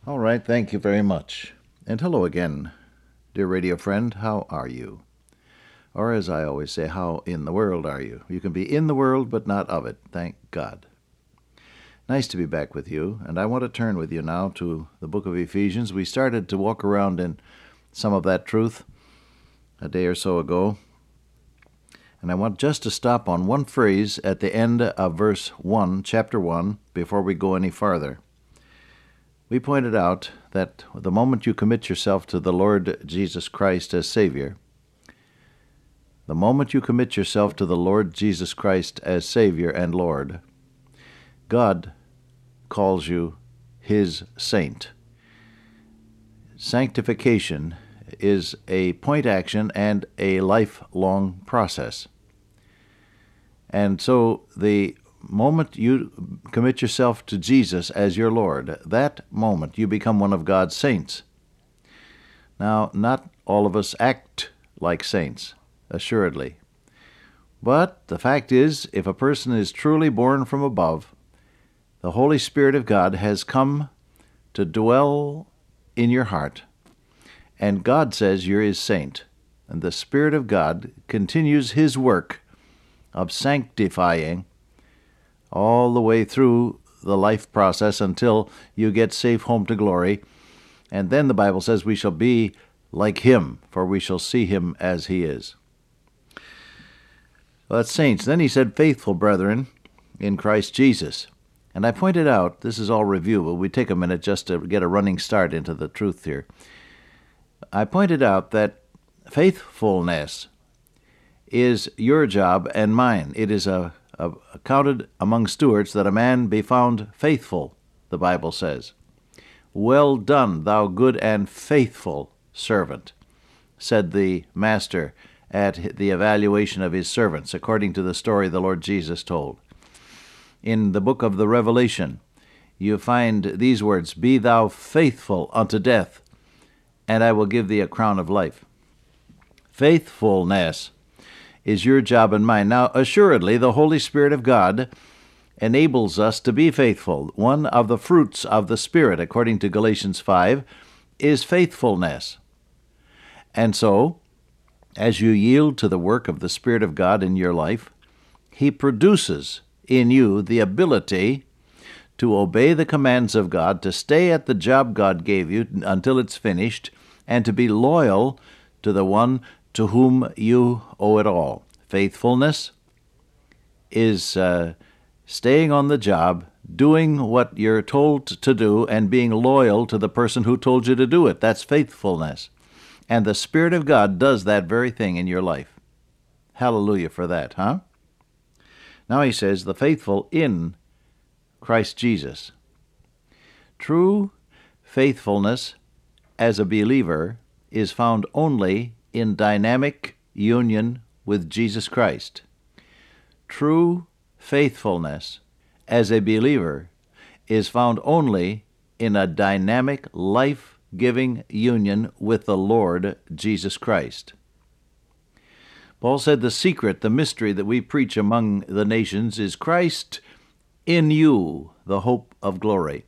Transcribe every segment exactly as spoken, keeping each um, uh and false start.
All right, thank you very much. And hello again, dear radio friend. How are you? Or as I always say, how in the world are you? You can be in the world, but not of it. Thank God. Nice to be back with you, and I want to turn with you now to the book of Ephesians. We started to walk around in some of that truth a day or so ago, and I want just to stop on one phrase at the end of verse one, chapter one, before we go any farther. We pointed out that the moment you commit yourself to the Lord Jesus Christ as Savior, the moment you commit yourself to the Lord Jesus Christ as Savior and Lord, God calls you His saint. Sanctification is a point action and a lifelong process. And so the moment you commit yourself to Jesus as your Lord, that moment you become one of God's saints. Now, not all of us act like saints, assuredly. But the fact is, if a person is truly born from above, the Holy Spirit of God has come to dwell in your heart, and God says you're His saint, and the Spirit of God continues His work of sanctifying all the way through the life process until you get safe home to glory. And then the Bible says we shall be like Him, for we shall see Him as He is. Well, that's saints. Then he said, faithful brethren in Christ Jesus. And I pointed out, this is all review, but we take a minute just to get a running start into the truth here. I pointed out that faithfulness is your job and mine. It is a accounted among stewards that a man be found faithful, the Bible says. Well done, thou good and faithful servant, said the master at the evaluation of his servants, according to the story the Lord Jesus told. In the book of the Revelation, you find these words, be thou faithful unto death, and I will give thee a crown of life. Faithfulness is your job and mine. Now, assuredly, the Holy Spirit of God enables us to be faithful. One of the fruits of the Spirit, according to Galatians five, is faithfulness. And so, as you yield to the work of the Spirit of God in your life, He produces in you the ability to obey the commands of God, to stay at the job God gave you until it's finished, and to be loyal to the one to whom you owe it all. Faithfulness is uh, staying on the job, doing what you're told to do, and being loyal to the person who told you to do it. That's faithfulness. And the Spirit of God does that very thing in your life. Hallelujah for that, huh? Now he says, the faithful in Christ Jesus. True faithfulness as a believer is found only in dynamic union with Jesus Christ. True faithfulness as a believer is found only in a dynamic, life-giving union with the Lord Jesus Christ. Paul said the secret, the mystery that we preach among the nations is Christ in you, the hope of glory.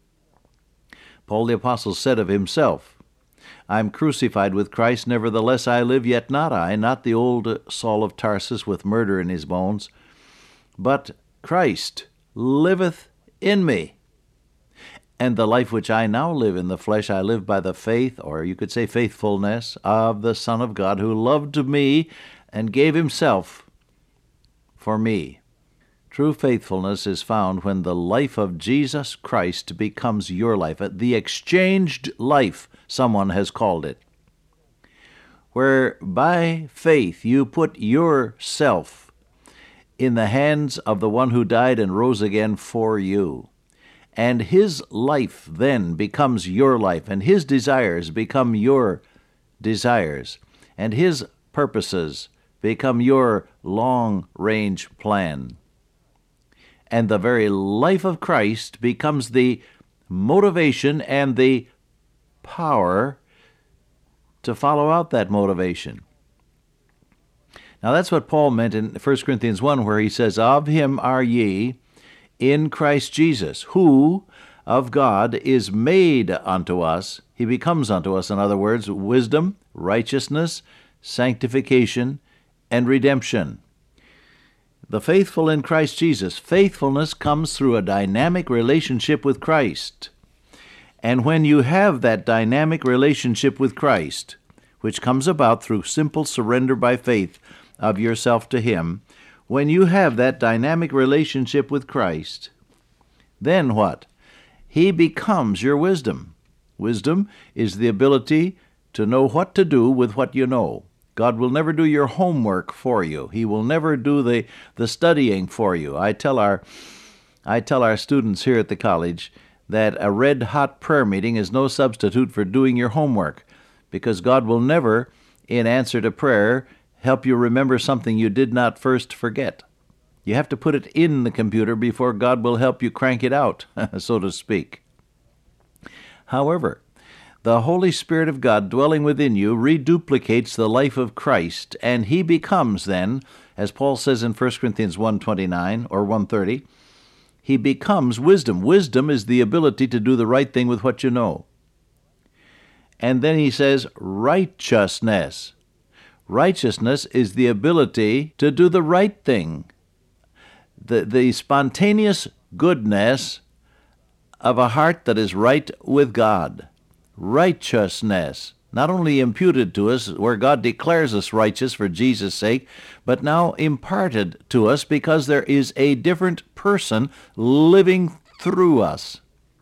Paul the Apostle said of himself, I am crucified with Christ, nevertheless I live, yet not I, not the old Saul of Tarsus with murder in his bones, but Christ liveth in me. And the life which I now live in the flesh, I live by the faith, or you could say faithfulness, of the Son of God, who loved me and gave Himself for me. True faithfulness is found when the life of Jesus Christ becomes your life, the exchanged life, someone has called it, where by faith you put yourself in the hands of the one who died and rose again for you. And His life then becomes your life, and His desires become your desires, and His purposes become your long-range plan. And the very life of Christ becomes the motivation and the power to follow out that motivation. Now that's what Paul meant in First Corinthians one, where he says, of Him are ye in Christ Jesus, who, of God is made unto us. He becomes unto us, in other words, wisdom, righteousness, sanctification, and redemption. The faithful in Christ Jesus. Faithfulness comes through a dynamic relationship with Christ. And when you have that dynamic relationship with Christ, which comes about through simple surrender by faith of yourself to Him, when you have that dynamic relationship with Christ, then what? He becomes your wisdom. Wisdom is the ability to know what to do with what you know. God will never do your homework for you. He will never do the, the studying for you. I tell our I tell our students here at the college that a red-hot prayer meeting is no substitute for doing your homework, because God will never, in answer to prayer, help you remember something you did not first forget. You have to put it in the computer before God will help you crank it out, so to speak. However, the Holy Spirit of God dwelling within you reduplicates the life of Christ, and He becomes then, as Paul says in First Corinthians one twenty-nine or one thirty, He becomes wisdom. Wisdom is the ability to do the right thing with what you know. And then he says righteousness. Righteousness is the ability to do the right thing. The, the spontaneous goodness of a heart that is right with God. Righteousness, not only imputed to us, where God declares us righteous for Jesus' sake, but now imparted to us because there is a different person living through us.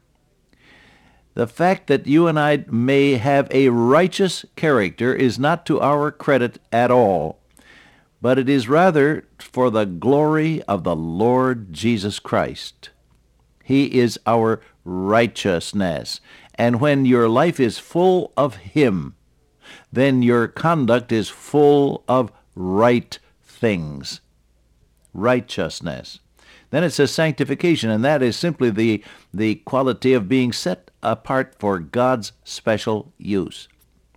The fact that you and I may have a righteous character is not to our credit at all, but it is rather for the glory of the Lord Jesus Christ. He is our righteousness. And when your life is full of Him, then your conduct is full of right things. Righteousness. Then it says sanctification, and that is simply the, the quality of being set apart for God's special use.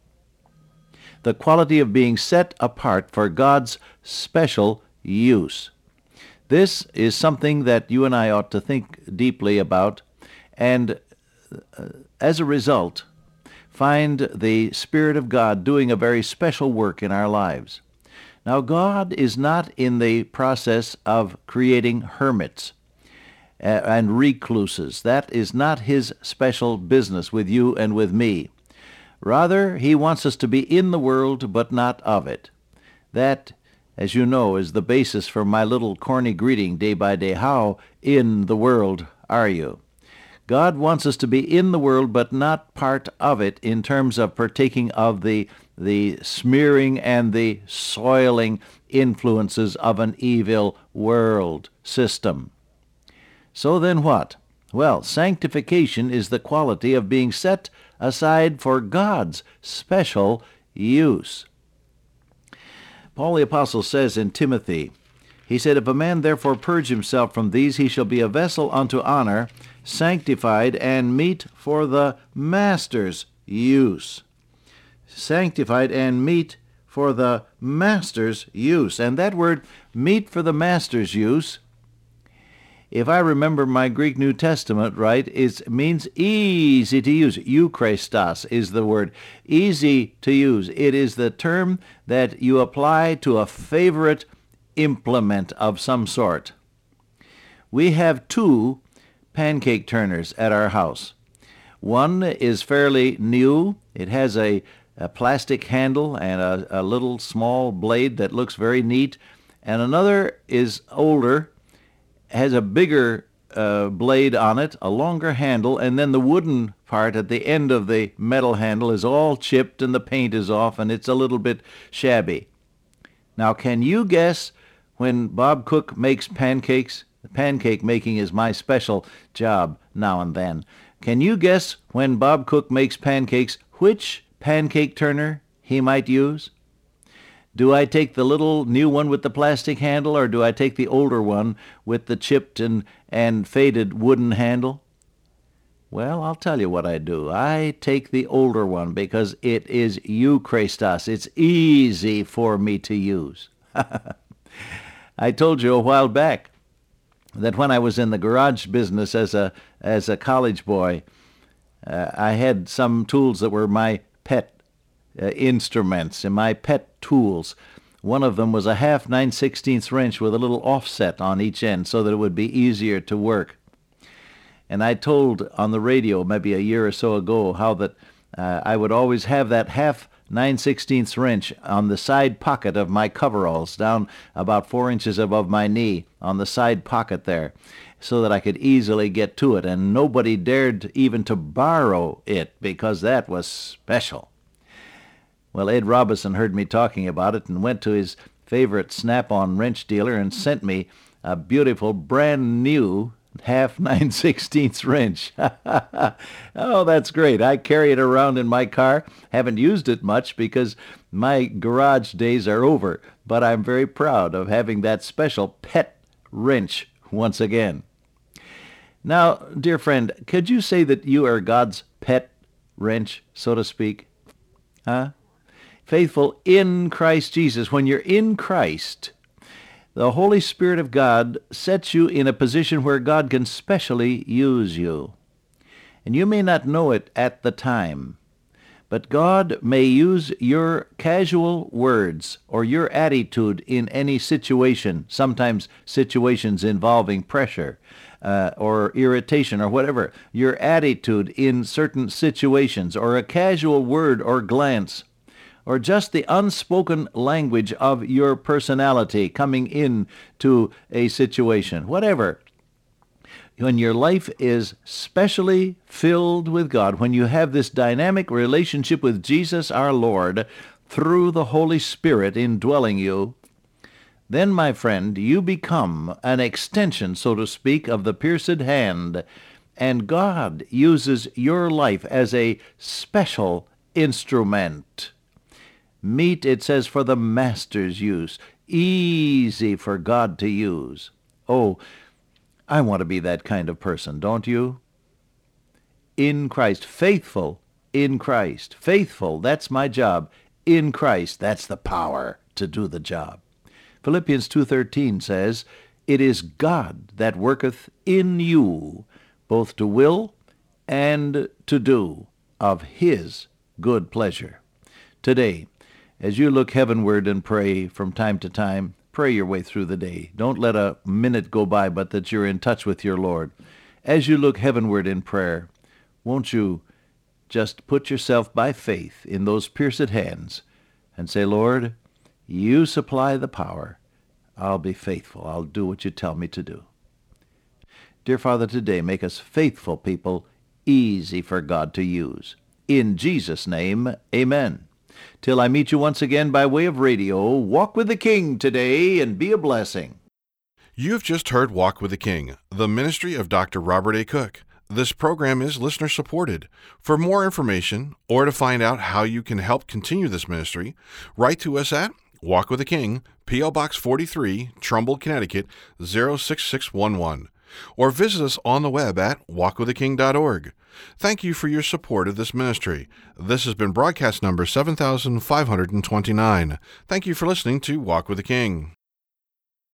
The quality of being set apart for God's special use. This is something that you and I ought to think deeply about, and uh, as a result, find the Spirit of God doing a very special work in our lives. Now, God is not in the process of creating hermits and recluses. That is not His special business with you and with me. Rather, He wants us to be in the world, but not of it. That, as you know, is the basis for my little corny greeting day by day. How in the world are you? God wants us to be in the world, but not part of it in terms of partaking of the, the smearing and the soiling influences of an evil world system. So then what? Well, sanctification is the quality of being set aside for God's special use. Paul the Apostle says in Timothy, he said, If a man therefore purge himself from these, he shall be a vessel unto honor, sanctified and meet for the master's use. Sanctified and meet for the master's use. And that word, meet for the master's use, if I remember my Greek New Testament right, it means easy to use. Euchrestos is the word. Easy to use. It is the term that you apply to a favorite implement of some sort. We have two pancake turners at our house. One is fairly new. It has a, a plastic handle and a, a little small blade that looks very neat. And another is older, has a bigger uh, blade on it, a longer handle, and then the wooden part at the end of the metal handle is all chipped and the paint is off and it's a little bit shabby. Now, can you guess when Bob Cook makes pancakes? Pancake making is my special job now and then. Can you guess when Bob Cook makes pancakes, which pancake turner he might use? Do I take the little new one with the plastic handle, or do I take the older one with the chipped and, and faded wooden handle? Well, I'll tell you what I do. I take the older one because it is Euchrestos. It's easy for me to use. I told you a while back that when I was in the garage business as a as a college boy, uh, I had some tools that were my pet uh, instruments and my pet tools. One of them was a half nine sixteenths wrench with a little offset on each end so that it would be easier to work. And I told on the radio maybe a year or so ago how that uh, I would always have that half nine sixteenths wrench on the side pocket of my coveralls, down about four inches above my knee, on the side pocket there, so that I could easily get to it, and nobody dared even to borrow it because that was special. Well, Ed Robinson heard me talking about it and went to his favorite Snap-on wrench dealer and sent me a beautiful brand new half nine sixteenths wrench. Oh, that's great. I carry it around in my car. Haven't used it much because my garage days are over, but I'm very proud of having that special pet wrench once again. Now, dear friend, could you say that you are God's pet wrench, so to speak? Huh? Faithful in Christ Jesus. When you're in Christ, the Holy Spirit of God sets you in a position where God can specially use you. And you may not know it at the time, but God may use your casual words or your attitude in any situation, sometimes situations involving pressure uh, or irritation or whatever. Your attitude in certain situations, or a casual word or glance, or just the unspoken language of your personality coming in to a situation, whatever. When your life is specially filled with God, when you have this dynamic relationship with Jesus our Lord through the Holy Spirit indwelling you, then, my friend, you become an extension, so to speak, of the pierced hand, and God uses your life as a special instrument. Meet, it says, for the Master's use. Easy for God to use. Oh, I want to be that kind of person, don't you? In Christ. Faithful in Christ. Faithful, that's my job. In Christ, that's the power to do the job. Philippians two thirteen says, "It is God that worketh in you, both to will and to do of his good pleasure." Today, as you look heavenward and pray from time to time, pray your way through the day. Don't let a minute go by but that you're in touch with your Lord. As you look heavenward in prayer, won't you just put yourself by faith in those pierced hands and say, "Lord, you supply the power. I'll be faithful. I'll do what you tell me to do." Dear Father, today make us faithful people, easy for God to use. In Jesus' name, amen. Till I meet you once again by way of radio, walk with the King today and be a blessing. You've just heard Walk with the King, the ministry of Doctor Robert A. Cook. This program is listener-supported. For more information or to find out how you can help continue this ministry, write to us at Walk with the King, P O. Box forty-three, Trumbull, Connecticut, zero six six one one, or visit us on the web at walk with the king dot org. Thank you for your support of this ministry. This has been broadcast number seven thousand five hundred twenty-nine. Thank you for listening to Walk with the King.